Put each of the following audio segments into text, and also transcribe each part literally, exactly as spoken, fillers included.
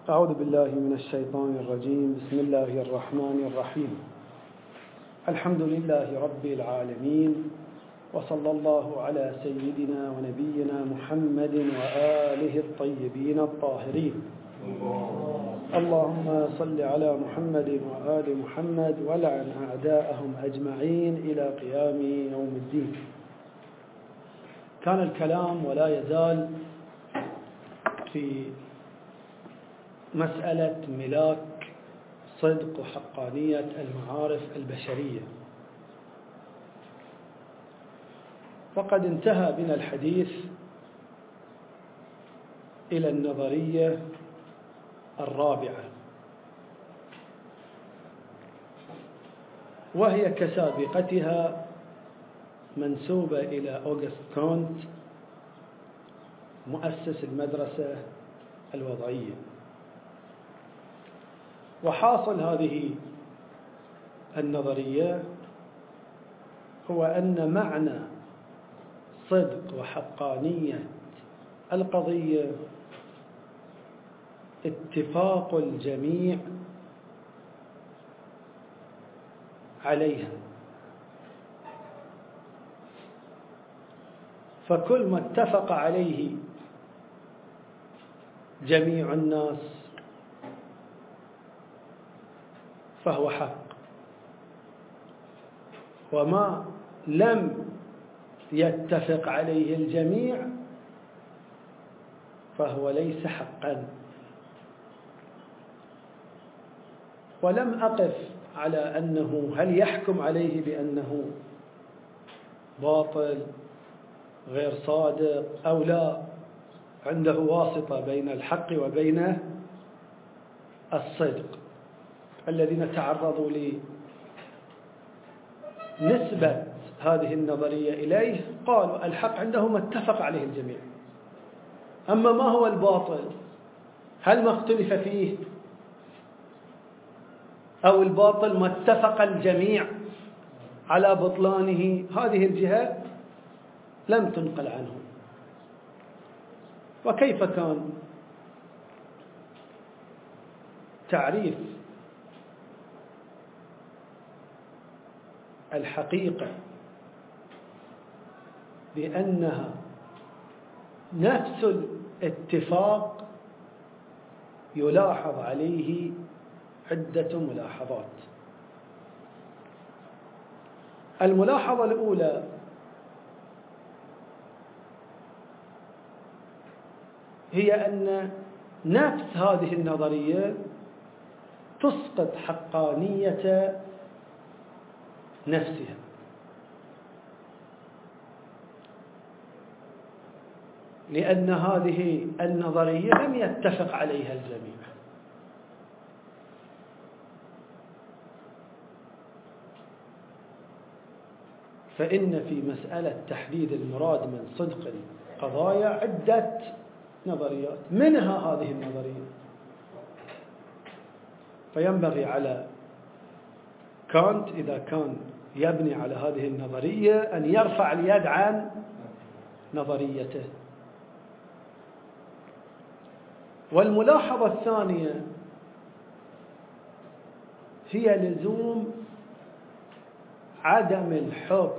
أعوذ بالله من الشيطان الرجيم. بسم الله الرحمن الرحيم. الحمد لله رب العالمين، وصلى الله على سيدنا ونبينا محمد وآله الطيبين الطاهرين. اللهم صل على محمد وآل محمد ولعن أعداءهم أجمعين إلى قيام يوم الدين. كان الكلام ولا يزال في مسألة ملاك صدق وحقانية المعارف البشرية، وقد انتهى بنا الحديث إلى النظرية الرابعة، وهي كسابقتها منسوبة إلى أوغست كونت مؤسس المدرسة الوضعية. وحاصل هذه النظرية هو أن معنى صدق وحقانية القضية اتفاق الجميع عليها، فكل ما اتفق عليه جميع الناس فهو حق، وما لم يتفق عليه الجميع فهو ليس حقا. ولم أقف على أنه هل يحكم عليه بأنه باطل غير صادق أو لا، عنده واسطة بين الحق وبين الصدق. الذين تعرضوا لنسبة هذه النظرية إليه قالوا الحق عنده ما اتفق عليه الجميع، أما ما هو الباطل هل ما اختلف فيه أو الباطل ما اتفق الجميع على بطلانه، هذه الجهة لم تنقل عنه. وكيف كان تعريف الحقيقة بأنها نفس الاتفاق يلاحظ عليه عدة ملاحظات. الملاحظة الأولى هي أن نفس هذه النظرية تسقط حقانية نفسها، لأن هذه النظرية لم يتفق عليها الجميع. فإن في مسألة تحديد المراد من صدق القضايا عدة نظريات، منها هذه النظرية. فينبغي على كانت إذا كان يبني على هذه النظرية أن يرفع اليد عن نظريته. والملاحظة الثانية هي لزوم عدم الحكم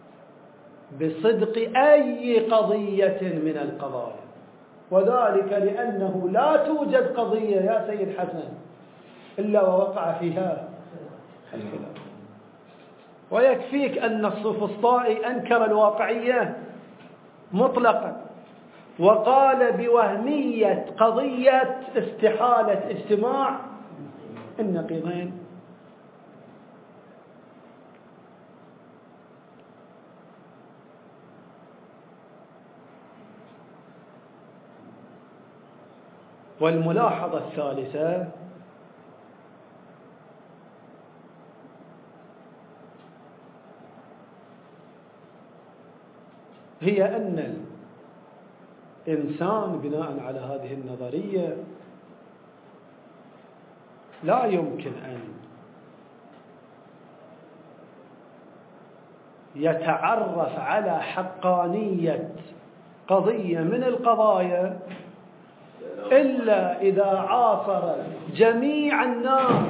بصدق أي قضية من القضايا، وذلك لأنه لا توجد قضية يا سيد حسن إلا ووقع فيها الخلاف. ويكفيك أن السفسطائي أنكر الواقعية مطلقا، وقال بوهمية قضية استحالة اجتماع النقيضين. والملاحظة الثالثة هي أن الإنسان بناء على هذه النظرية لا يمكن أن يتعرف على حقانية قضية من القضايا إلا إذا عاصر جميع الناس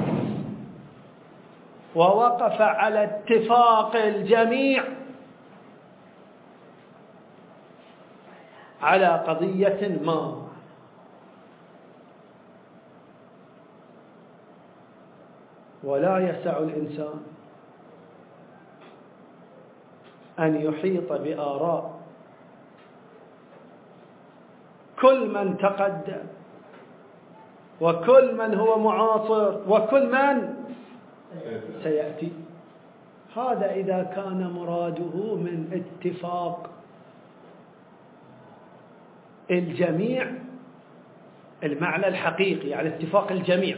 ووقف على اتفاق الجميع على قضية ما. ولا يسع الإنسان أن يحيط بآراء كل من تقدم وكل من هو معاصر وكل من سيأتي. هذا إذا كان مراده من اتفاق الجميع، المعنى الحقيقي على اتفاق الجميع.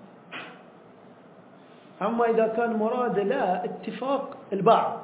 أما إذا كان مراد لا اتفاق البعض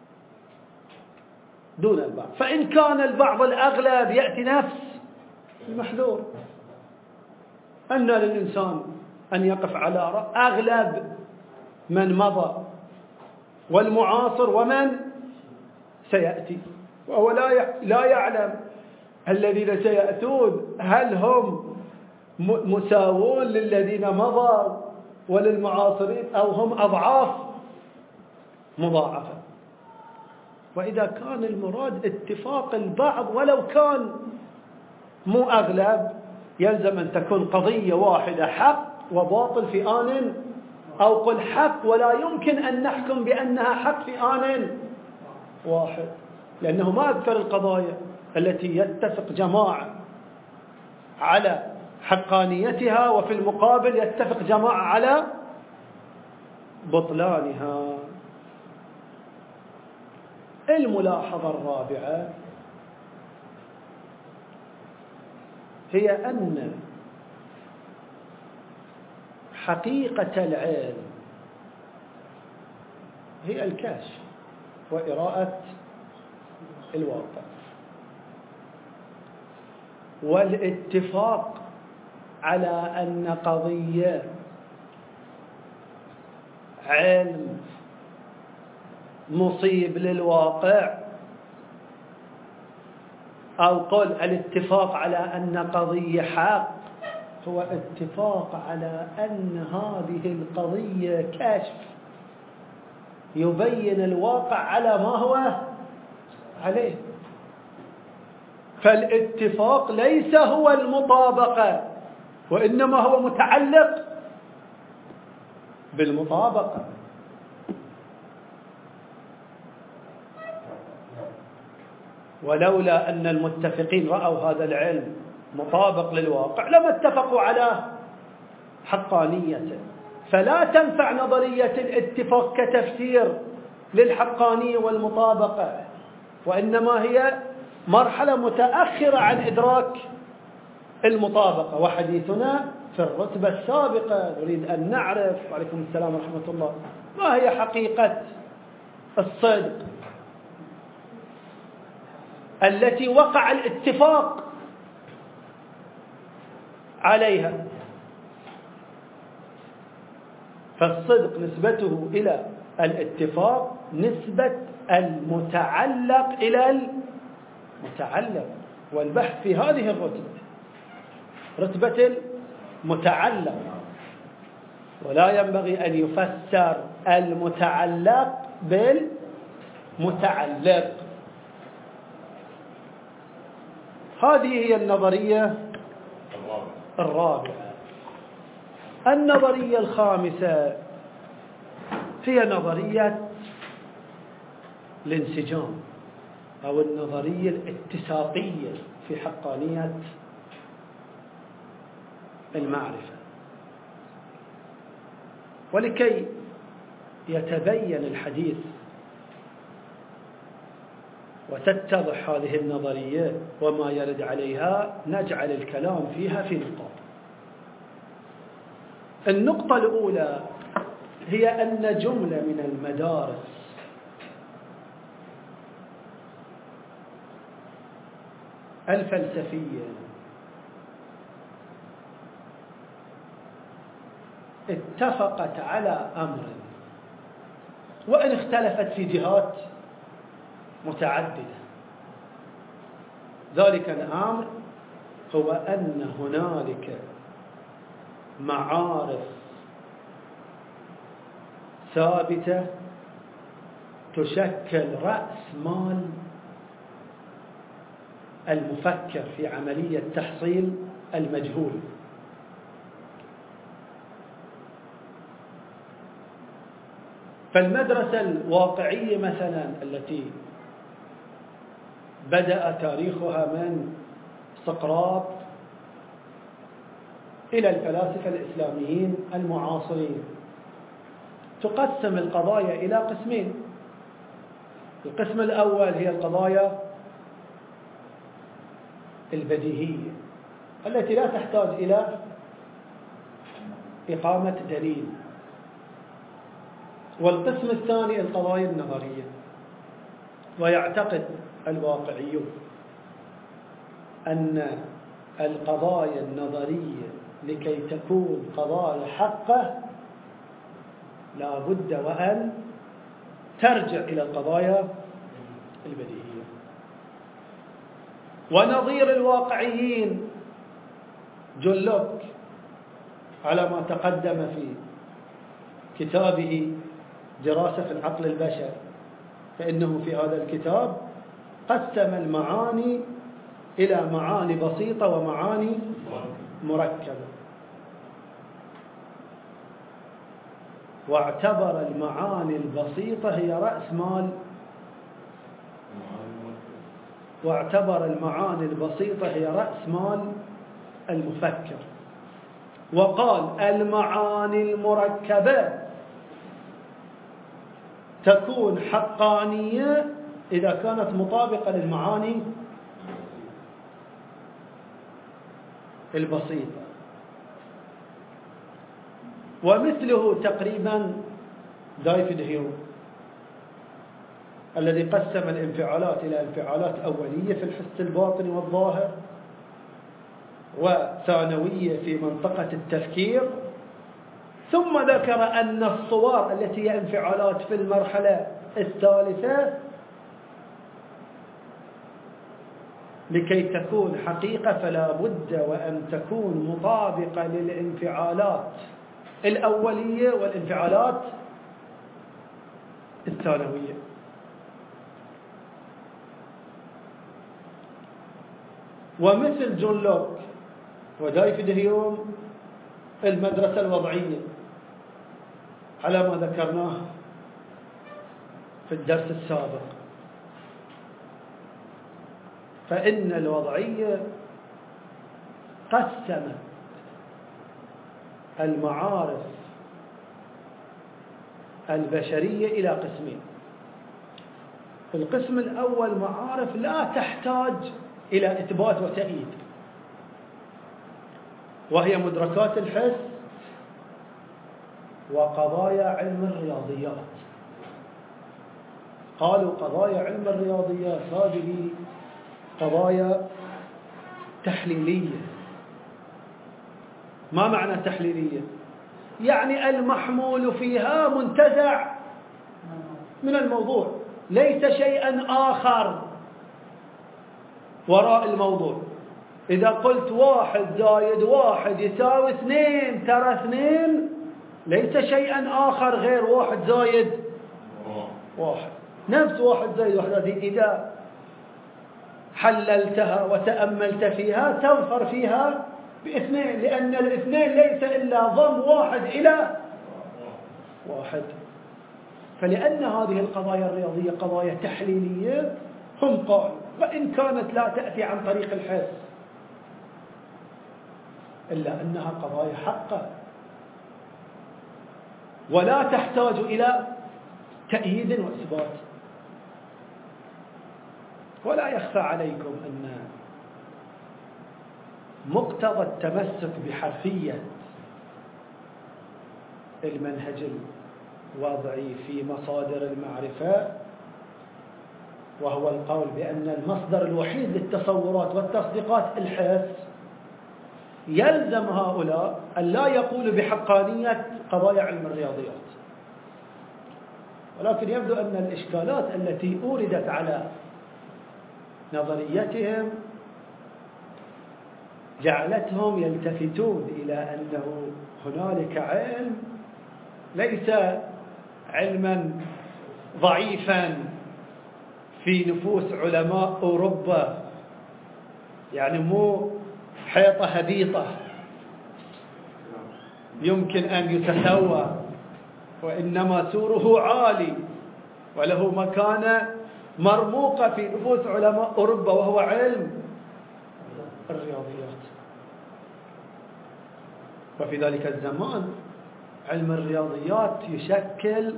دون البعض، فإن كان البعض الأغلب يأتي نفس المحذور، أن للإنسان أن يقف على رأي أغلب من مضى والمعاصر ومن سيأتي، وهو لا لا يعلم الذين سيأتون هل هم مساوون للذين مضوا وللمعاصرين أو هم أضعاف مضاعفة. وإذا كان المراد اتفاق البعض ولو كان مو أغلب، يلزم أن تكون قضية واحدة حق وباطل في آن، أو قل حق ولا يمكن أن نحكم بأنها حق في آن واحد، لأنه ما أكثر القضايا التي يتفق جماعة على حقانيتها وفي المقابل يتفق جماعة على بطلانها. الملاحظة الرابعة هي أن حقيقة العلم هي الكشف وإراءة الواقع، والاتفاق على أن قضية علم مصيب للواقع، أو قل الاتفاق على أن قضية حق، هو اتفاق على أن هذه القضية كشف يبين الواقع على ما هو عليه. فالاتفاق ليس هو المطابقة، وإنما هو متعلق بالمطابقة. ولولا أن المتفقين رأوا هذا العلم مطابق للواقع لما اتفقوا على حقانيته. فلا تنفع نظرية الاتفاق كتفسير للحقانية والمطابقة، وإنما هي مرحلة متأخرة عن إدراك المطابقة. وحديثنا في الرتبة السابقة نريد أن نعرف، وعليكم السلام ورحمة الله، ما هي حقيقة الصدق التي وقع الاتفاق عليها. فالصدق نسبته إلى الاتفاق نسبة المتعلق إلى المتعلق، والبحث في هذه الرتبة رتبة المتعلق، ولا ينبغي أن يفسر المتعلق بالمتعلق. هذه هي النظرية الرابعة. النظرية الخامسة هي نظرية الانسجام أو النظرية الاتساقية في حقانية المعرفة. ولكي يتبين الحديث وتتضح هذه النظرية وما يرد عليها، نجعل الكلام فيها في نقاط. النقطة الأولى هي أن جملة من المدارس الفلسفية اتفقت على أمر، وإن اختلفت في جهات متعددة. ذلك الأمر هو أن هنالك معارف ثابتة تشكل رأس مال المفكر في عملية تحصيل المجهول. فالمدرسة الواقعية مثلا التي بدأ تاريخها من سقراط إلى الفلاسفة الإسلاميين المعاصرين تقسم القضايا إلى قسمين. القسم الأول هي القضايا البديهية التي لا تحتاج إلى إقامة دليل، والقسم الثاني القضايا النظرية. ويعتقد الواقعيون أن القضايا النظرية لكي تكون قضايا حقة لا بد وأن ترجع إلى القضايا البديهية. ونظير الواقعيين جون لوك على ما تقدم في كتابه دراسة في العقل البشري، فإنه في هذا الكتاب قسم المعاني إلى معاني بسيطة ومعاني مركبة، واعتبر المعاني البسيطة هي رأس مال واعتبر المعاني البسيطة هي رأس مال المفكر، وقال المعاني المركبة تكون حقانية إذا كانت مطابقة للمعاني البسيطة. ومثله تقريبا ديفيد هيوم الذي قسم الانفعالات إلى انفعالات أولية في الحس الباطني والظاهر، وثانوية في منطقة التفكير، ثم ذكر أن الصور التي هي انفعالات في المرحلة الثالثة لكي تكون حقيقة فلا بد وأن تكون مطابقة للانفعالات الأولية والانفعالات الثانوية. ومثل جون لوك وديفيد هيوم المدرسة الوضعية على ما ذكرناه في الدرس السابق، فإن الوضعية قسمت المعارف البشرية إلى قسمين. القسم الأول معارف لا تحتاج إلى إثبات وتأييد، وهي مدركات الحس وقضايا علم الرياضيات. قالوا قضايا علم الرياضيات هذه قضايا تحليلية. ما معنى تحليلية؟ يعني المحمول فيها منتزع من الموضوع، ليس شيئا آخر وراء الموضوع. إذا قلت واحد زائد واحد يساوي اثنين، ترى اثنين ليس شيئا آخر غير واحد زائد واحد. نفس واحد زائد واحد هذه إذا حللتها وتأملت فيها تظهر فيها باثنين، لأن الاثنين ليس إلا ضم واحد إلى واحد. فلأن هذه القضايا الرياضية قضايا تحليلية، هم قالوا وإن كانت لا تأتي عن طريق الحس إلا أنها قضايا حقة ولا تحتاج إلى تأييد وإثبات. ولا يخفى عليكم أن مقتضى التمسك بحرفية المنهج الوضعي في مصادر المعرفة، وهو القول بأن المصدر الوحيد للتصورات والتصديقات الحس، يلزم هؤلاء أن لا يقولوا بحقانية قضايا علم الرياضيات. ولكن يبدو أن الإشكالات التي أوردت على نظريتهم جعلتهم يلتفتون إلى أنه هنالك علم ليس علما ضعيفا في نفوس علماء أوروبا، يعني مو حيطة هبيطة يمكن أن يتسوى، وإنما سوره عالي وله مكانة مرموقة في نفوس علماء أوروبا، وهو علم الرياضيات. وفي ذلك الزمان علم الرياضيات يشكل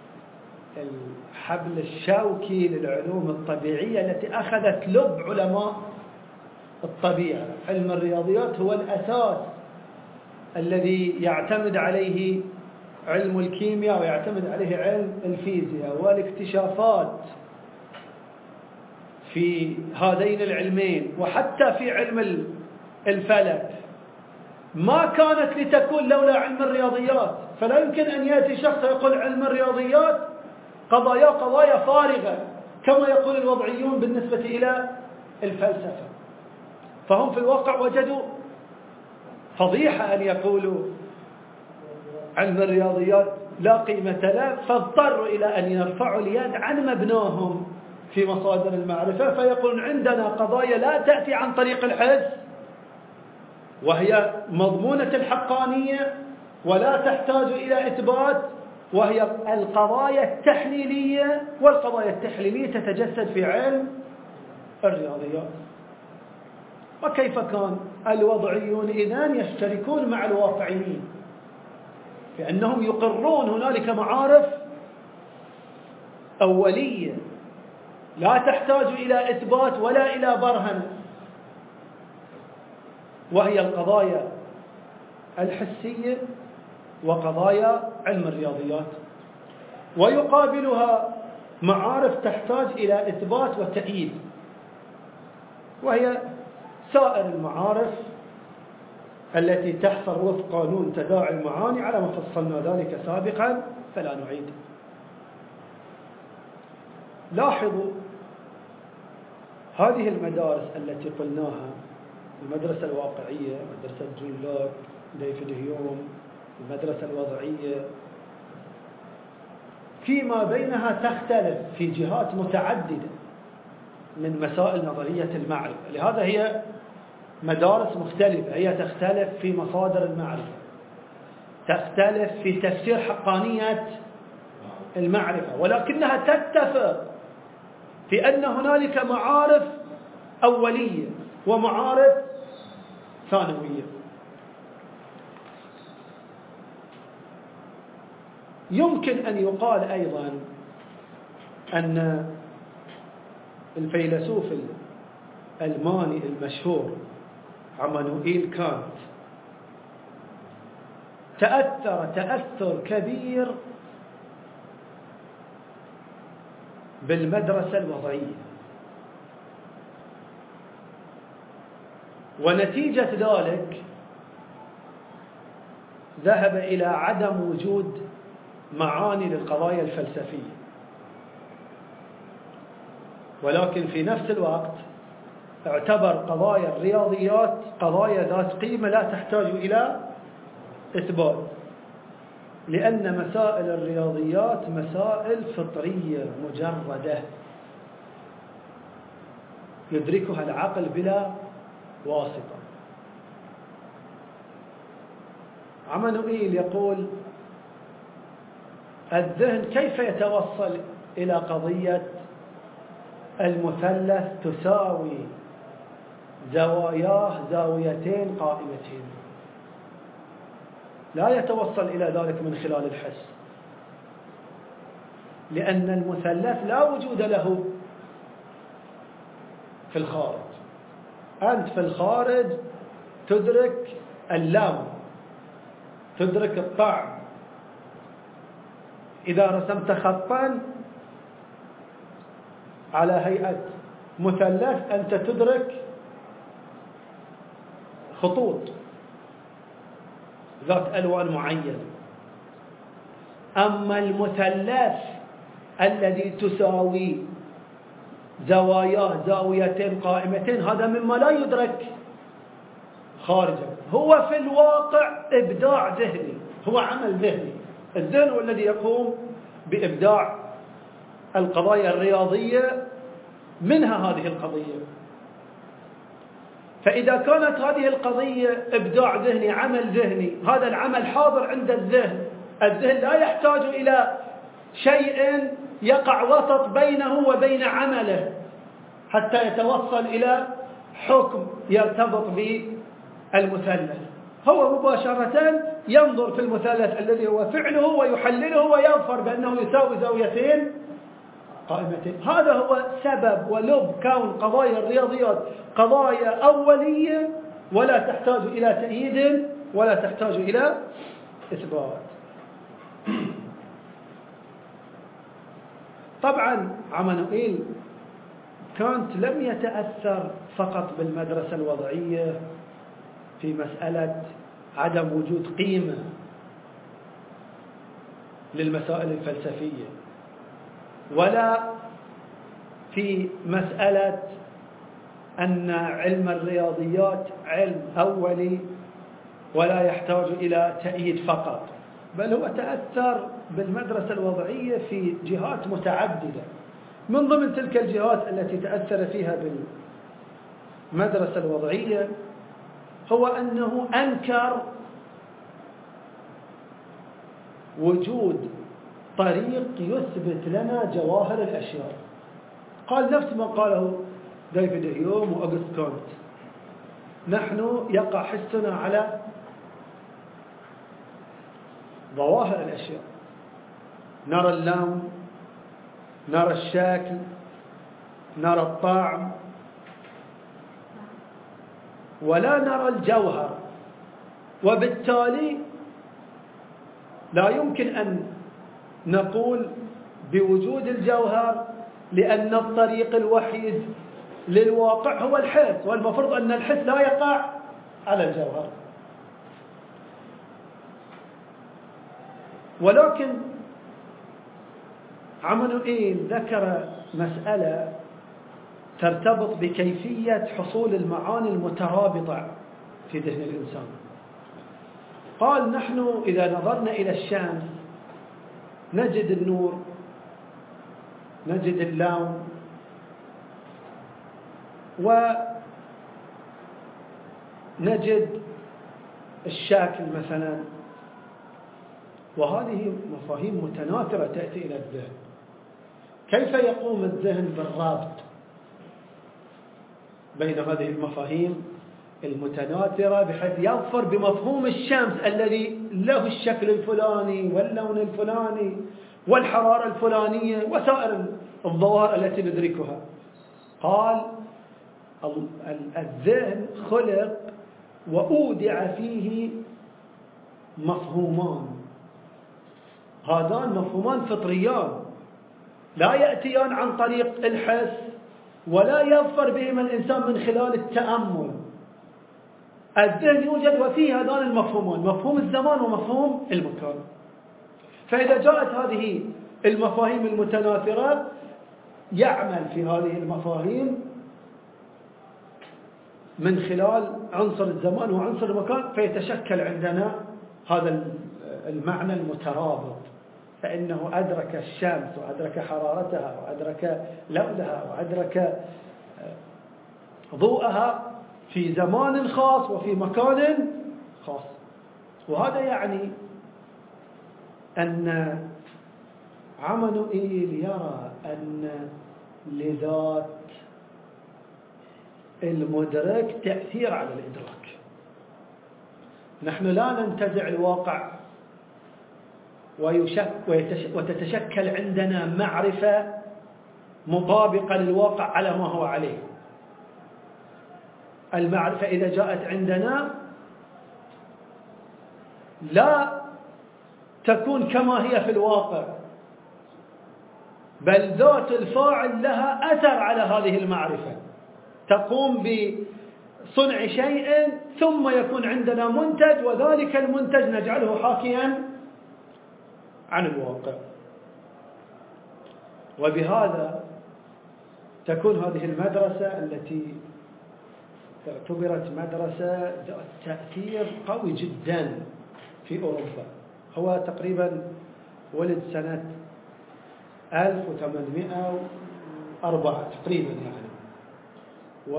الحبل الشوكي للعلوم الطبيعية التي أخذت لب علماء الطبيعة. علم الرياضيات هو الأساس الذي يعتمد عليه علم الكيمياء ويعتمد عليه علم الفيزياء، والاكتشافات في هذين العلمين وحتى في علم الفلك ما كانت لتكون لولا علم الرياضيات. فلا يمكن أن يأتي شخص يقول علم الرياضيات قضايا قضايا فارغة كما يقول الوضعيون بالنسبة إلى الفلسفة. فهم في الواقع وجدوا فضيحة أن يقولوا علم الرياضيات لا قيمة له، فاضطروا إلى أن يرفعوا اليد عن مبناهم في مصادر المعرفة، فيقولون عندنا قضايا لا تأتي عن طريق الحس وهي مضمونة الحقانية ولا تحتاج إلى إثبات، وهي القضايا التحليلية، والقضايا التحليلية تتجسد في علم الرياضيات. وكيف كان الوضعيون إذن يشتركون مع الواقعيين بأنهم يقرون هنالك معارف أولية لا تحتاج إلى إثبات ولا إلى برهنة، وهي القضايا الحسية وقضايا علم الرياضيات، ويقابلها معارف تحتاج إلى إثبات وتأييد، وهي سائر المعارف التي تحصل وفق قانون تداعي المعاني على ما فصلنا ذلك سابقا فلا نعيد. لاحظوا هذه المدارس التي قلناها، المدرسة الواقعية، مدرسة جون لوك، ديفيد هيوم، المدرسة الوضعية، فيما بينها تختلف في جهات متعددة من مسائل نظرية المعرفة. لهذا هي مدارس مختلفة، هي تختلف في مصادر المعرفة، تختلف في تفسير حقانية المعرفة، ولكنها تتفق في أن هنالك معارف أولية ومعارف ثانوية. يمكن أن يقال أيضا أن الفيلسوف الألماني المشهور عمانوئيل كانت تأثر تأثر كبير بالمدرسة الوضعية، ونتيجة ذلك ذهب إلى عدم وجود معاني للقضايا الفلسفية، ولكن في نفس الوقت اعتبر قضايا الرياضيات قضايا ذات قيمة لا تحتاج إلى إثبات، لأن مسائل الرياضيات مسائل فطرية مجردة يدركها العقل بلا واسطة. عمانوئيل يقول الذهن كيف يتوصل إلى قضية المثلث تساوي زواياه زاويتين قائمتين؟ لا يتوصل إلى ذلك من خلال الحس، لأن المثلث لا وجود له في الخارج. أنت في الخارج تدرك اللون، تدرك الطعم. إذا رسمت خطا على هيئة مثلث أنت تدرك خطوط ذات ألوان معينة. أما المثلث الذي تساوي زواياه زاويتين قائمتين هذا مما لا يدرك خارجا. هو في الواقع إبداع ذهني، هو عمل ذهني. الذهن هو الذي يقوم بإبداع القضايا الرياضية، منها هذه القضية. فإذا كانت هذه القضية إبداع ذهني، عمل ذهني، هذا العمل حاضر عند الذهن، الذهن لا يحتاج إلى شيء يقع وسط بينه وبين عمله حتى يتوصل إلى حكم يرتبط بالمثلث. هو مباشرة ينظر في المثلث الذي هو فعله ويحلله ويظفر بأنه يساوي زاويتين قائمتين. هذا هو سبب ولب كون قضايا الرياضيات قضايا أولية ولا تحتاج إلى تأييد ولا تحتاج إلى إثبات. طبعا عمانوئيل كانت لم يتأثر فقط بالمدرسة الوضعية في مسألة عدم وجود قيمة للمسائل الفلسفية، ولا في مسألة أن علم الرياضيات علم أولي ولا يحتاج إلى تأييد فقط، بل هو تأثر بالمدرسة الوضعية في جهات متعددة. من ضمن تلك الجهات التي تأثر فيها بالمدرسة الوضعية هو أنه أنكر وجود طريق يثبت لنا جواهر الأشياء. قال نفس ما قاله ديفيد هيوم وأغسطس كونت: نحن يقع حسنا على ظواهر الأشياء، نرى اللون، نرى الشكل، نرى الطعم، ولا نرى الجوهر، وبالتالي لا يمكن أن نقول بوجود الجوهر، لأن الطريق الوحيد للواقع هو الحس، والمفروض أن الحس لا يقع على الجوهر. ولكن عمانوئيل ذكر مسألة ترتبط بكيفية حصول المعاني المترابطة في ذهن الإنسان. قال: نحن إذا نظرنا إلى الشمس نجد النور، نجد اللون، ونجد الشكل مثلا، وهذه مفاهيم متناثرة تأتي إلى الذهن. كيف يقوم الذهن بالربط بين هذه المفاهيم المتناثرة بحيث يظفر بمفهوم الشمس الذي له الشكل الفلاني واللون الفلاني والحرارة الفلانية وسائر الظواهر التي ندركها؟ قال: الذهن خلق وأودع فيه مفهومان، هذان مفهومان فطريان لا يأتيان عن طريق الحس ولا يظفر بهما الإنسان من خلال التأمل. الذهن يوجد وفيه هذان المفهومان، مفهوم الزمان ومفهوم المكان. فإذا جاءت هذه المفاهيم المتناثرة يعمل في هذه المفاهيم من خلال عنصر الزمان وعنصر المكان، فيتشكل عندنا هذا المعنى المترابط، فإنه أدرك الشمس وأدرك حرارتها وأدرك لونها وأدرك ضوءها في زمان خاص وفي مكان خاص. وهذا يعني أن عمانوئيل يرى أن لذات المدرك تأثير على الإدراك. نحن لا ننتزع الواقع وتتشكل عندنا معرفة مطابقة للواقع على ما هو عليه. المعرفة إذا جاءت عندنا لا تكون كما هي في الواقع، بل ذات الفاعل لها أثر على هذه المعرفة، تقوم بصنع شيء ثم يكون عندنا منتج، وذلك المنتج نجعله حاكيا عن الواقع. وبهذا تكون هذه المدرسة التي اعتبرت مدرسة ذات تأثير قوي جدا في أوروبا. هو تقريبا ولد سنة ألف وثمانمائة وأربعة تقريبا يعني، و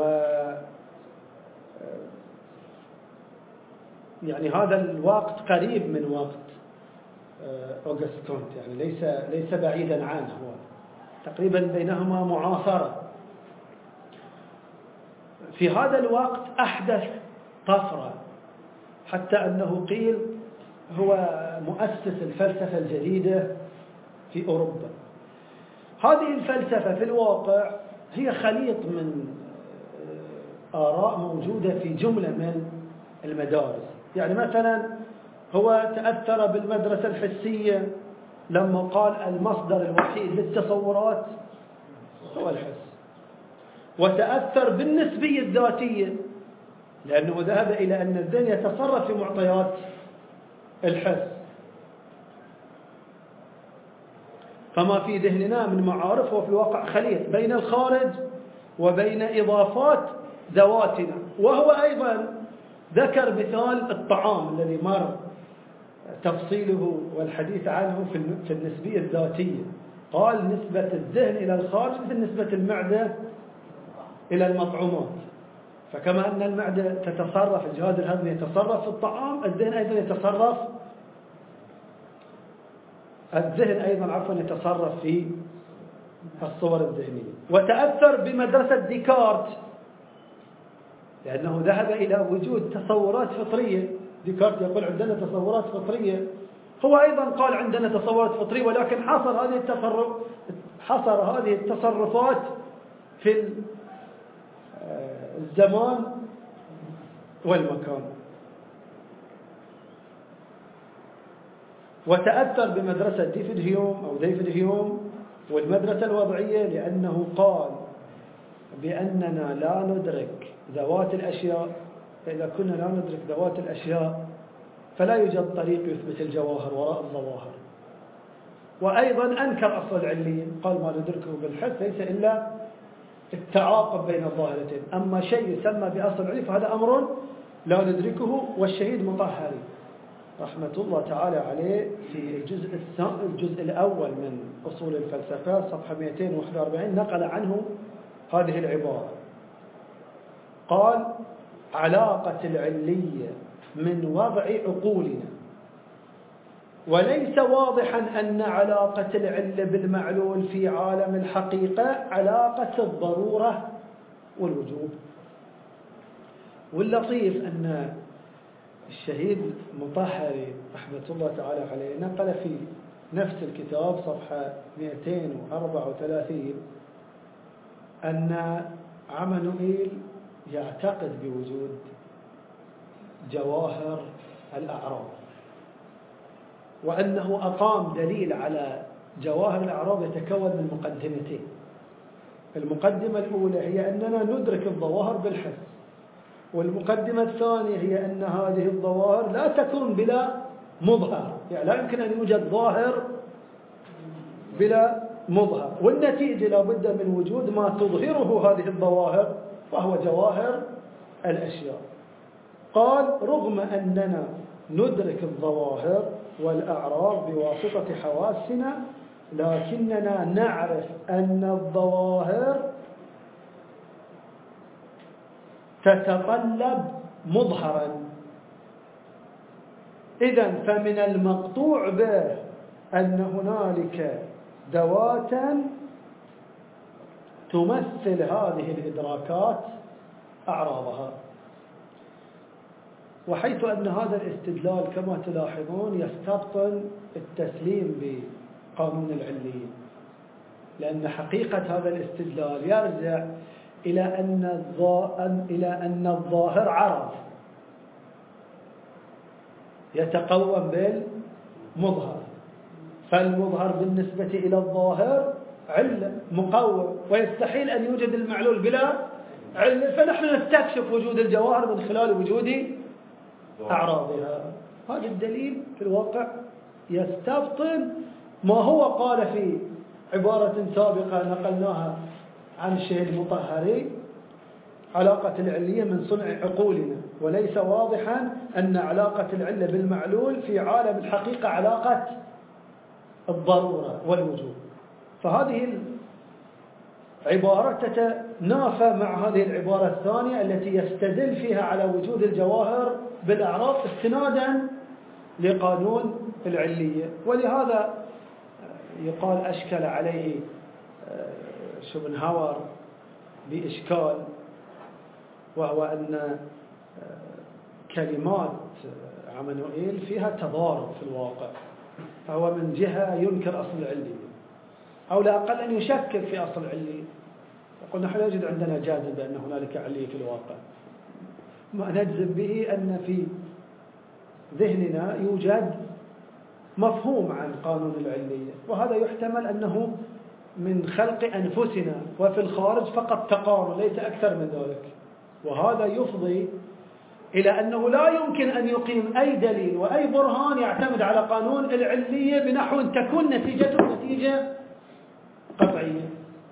يعني هذا الوقت قريب من وقت أوغست كونت، يعني ليس ليس بعيدا عنه، هو تقريبا بينهما معاصرة. في هذا الوقت أحدث طفرة، حتى أنه قيل هو مؤسس الفلسفة الجديدة في أوروبا. هذه الفلسفة في الواقع هي خليط من آراء موجودة في جملة من المدارس. يعني مثلا هو تأثر بالمدرسة الحسية لما قال المصدر الوحيد للتصورات هو الحس، وتأثر بالنسبية الذاتية لأنه ذهب إلى أن الذهن يتصرف في معطيات الحس، فما في ذهننا من معارف هو في الواقع خليط بين الخارج وبين إضافات ذواتنا. وهو أيضا ذكر مثال الطعام الذي مر تفصيله والحديث عنه في النسبية الذاتية. قال نسبة الذهن إلى الخارج مثل نسبة المعدة إلى المطعومات، فكما أن المعدة تتصرف، الجهاز الهضمي يتصرف في الطعام، الذهن أيضا يتصرف الذهن أيضا عفوا يتصرف في الصور الذهنية. وتأثر بمدرسة ديكارت لأنه ذهب إلى وجود تصورات فطرية. ديكارت يقول عندنا تصورات فطرية، هو أيضا قال عندنا تصورات فطرية، ولكن حصر هذه التصرف حصر هذه التصرفات في الزمان والمكان. وتأثر بمدرسة ديفيد هيوم أو ديفيد هيوم والمدرسة الوضعية، لأنه قال بأننا لا ندرك ذوات الأشياء، فإذا كنا لا ندرك ذوات الأشياء فلا يوجد طريق يثبت الجواهر وراء الظواهر. وأيضا أنكر أصل العليين، قال ما ندركه بالحس ليس إلا التعاقب بين الظاهرتين، أما شيء يسمى بأصل العلي فهذا أمر لا ندركه. والشهيد مطهري رحمة الله تعالى عليه في الجزء الجزء الأول من أصول الفلسفة صفحة مئتين وواحد وأربعين نقل عنه هذه العبارة. قال علاقة العلية من وضع عقولنا، وليس واضحا أن علاقة العلة بالمعلول في عالم الحقيقة علاقة الضرورة والوجوب. واللطيف أن الشهيد مطهري رحمة الله تعالى عليه نقل في نفس الكتاب صفحة مئتين وأربعة وثلاثين أن عمانوئيل يعتقد بوجود جواهر الأعراض، وأنه أقام دليل على جواهر الأعراض يتكون من مقدمتين. المقدمة الأولى هي أننا ندرك الظواهر بالحس، والمقدمة الثانية هي أن هذه الظواهر لا تكون بلا مظهر، يعني لا يمكن أن يوجد ظاهر بلا مظهر، والنتيجة لا بد من وجود ما تظهره هذه الظواهر وهو جواهر الأشياء. قال رغم أننا ندرك الظواهر والأعراض بواسطة حواسنا، لكننا نعرف أن الظواهر تتطلب مظهرا. إذن فمن المقطوع به أن هنالك ذواتا تمثل هذه الإدراكات أعراضها. وحيث أن هذا الاستدلال كما تلاحظون يستبطن التسليم بقانون العليين، لأن حقيقة هذا الاستدلال يرجع إلى أن إلى أن الظاهر عرض يتقوم بالمظهر، فالمظهر بالنسبة إلى الظاهر علة مقوم، ويستحيل أن يوجد المعلول بلا علة، فنحن نستكشف وجود الجواهر من خلال وجود أعراضها. هذا الدليل في الواقع يستبطن ما هو قال في عبارة سابقة نقلناها عن الشهيد المطهري، علاقة العلية من صنع عقولنا، وليس واضحا أن علاقة العلة بالمعلول في عالم الحقيقة علاقة الضرورة والوجود. فهذه العبارة تتنافى مع هذه العبارة الثانية التي يستدل فيها على وجود الجواهر بالأعراض استنادا لقانون العلية. ولهذا يقال أشكل عليه شوبنهاور بإشكال، وهو أن كلمات عمانوئيل فيها تضارب في الواقع، فهو من جهة ينكر أصل العلية أو لا أقل أن يشكك في أصل العلية، يقول نحن لا يوجد عندنا جازم بأن هنالك علية في الواقع. ما نجزم به أن في ذهننا يوجد مفهوم عن قانون العلية، وهذا يحتمل أنه من خلق أنفسنا وفي الخارج فقط تقارن ليس أكثر من ذلك. وهذا يفضي إلى أنه لا يمكن أن يقيم أي دليل وأي برهان يعتمد على قانون العلية بنحو تكون نتيجته نتيجة قطعية،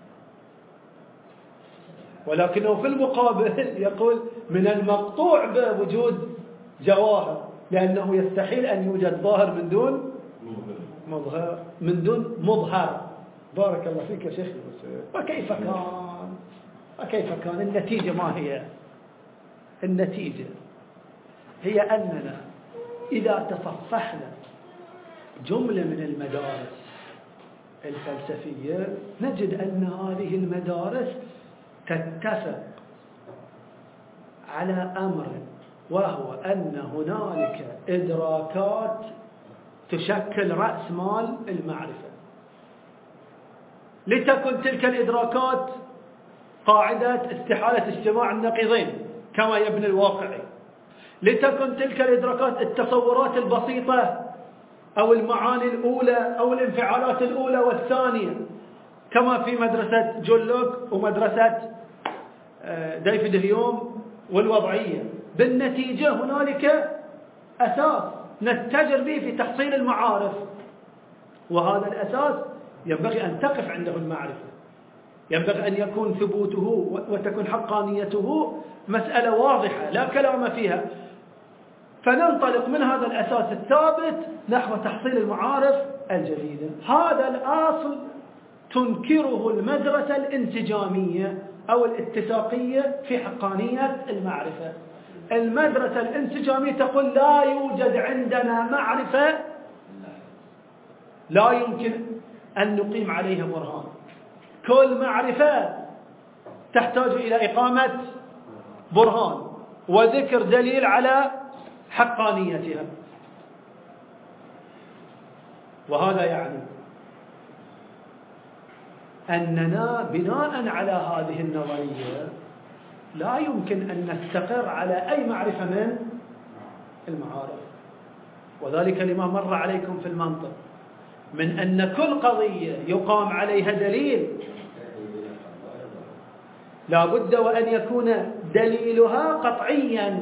ولكنه في المقابل يقول من المقطوع بوجود جواهر، لأنه يستحيل أن يوجد ظاهر من دون مظهر من دون مظهر. بارك الله فيك يا شيخ. وكيف كان وكيف كان النتيجة ما هي؟ النتيجة هي أننا إذا تصفحنا جملة من المدارس الفلسفية نجد أن هذه المدارس تتفق على أمر، وهو أن هنالك إدراكات تشكل رأس مال المعرفة. لتكن تلك الإدراكات قاعدة استحالة اجتماع النقيضين كما يبني الواقعي، لتكن تلك الإدراكات التصورات البسيطة أو المعاني الأولى أو الانفعالات الأولى والثانية كما في مدرسة جون لوك ومدرسة ديفيد هيوم والوضعية. بالنتيجة هنالك أساس نتجر به في تحصيل المعارف، وهذا الأساس ينبغي أن تقف عنده المعرفة، ينبغي أن يكون ثبوته وتكون حقانيته مسألة واضحة لا كلام فيها. فننطلق من هذا الأساس الثابت نحو تحصيل المعارف الجديدة. هذا الأصل تنكره المدرسة الانسجامية أو الاتساقية في حقانية المعرفة. المدرسة الانسجامية تقول لا يوجد عندنا معرفة لا يمكن أن نقيم عليها برهان، كل معرفة تحتاج إلى إقامة برهان وذكر دليل على حقانيتها. وهذا يعني أننا بناء على هذه النظرية لا يمكن أن نستقر على أي معرفة من المعارف، وذلك لما مر عليكم في المنطق من أن كل قضية يقام عليها دليل لا بد وأن يكون دليلها قطعيا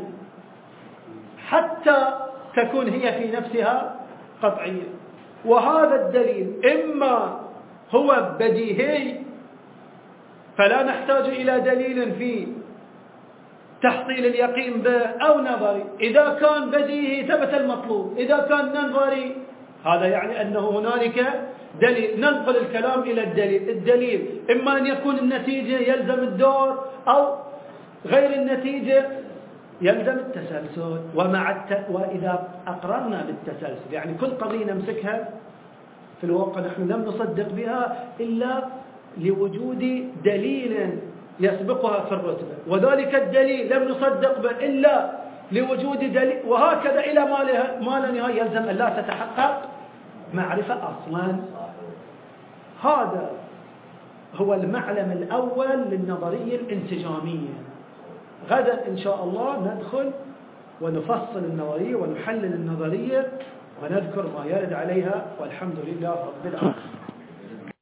حتى تكون هي في نفسها قطعية. وهذا الدليل إما هو بديهي فلا نحتاج إلى دليل في تحصيل اليقين به أو نظري، إذا كان بديهي ثبت المطلوب، إذا كان نظري هذا يعني أنه هنالك دليل. ننقل الكلام إلى الدليل، الدليل إما أن يكون النتيجة يلزم الدور أو غير النتيجة يلزم التسلسل. ومع الت... وإذا أقررنا بالتسلسل يعني كل قضية نمسكها في الواقع نحن لم نصدق بها إلا لوجود دليل يسبقها في الرتبة، وذلك الدليل لم نصدق به إلا لوجود دليل، وهكذا إلى ما لا نهاية يلزم أن لا تتحقق معرفة أصلا. هذا هو المعلم الأول للنظرية الانسجامية. غدا إن شاء الله ندخل ونفصل النظرية ونحلل النظرية ونذكر ما يرد عليها، والحمد لله رب العالمين.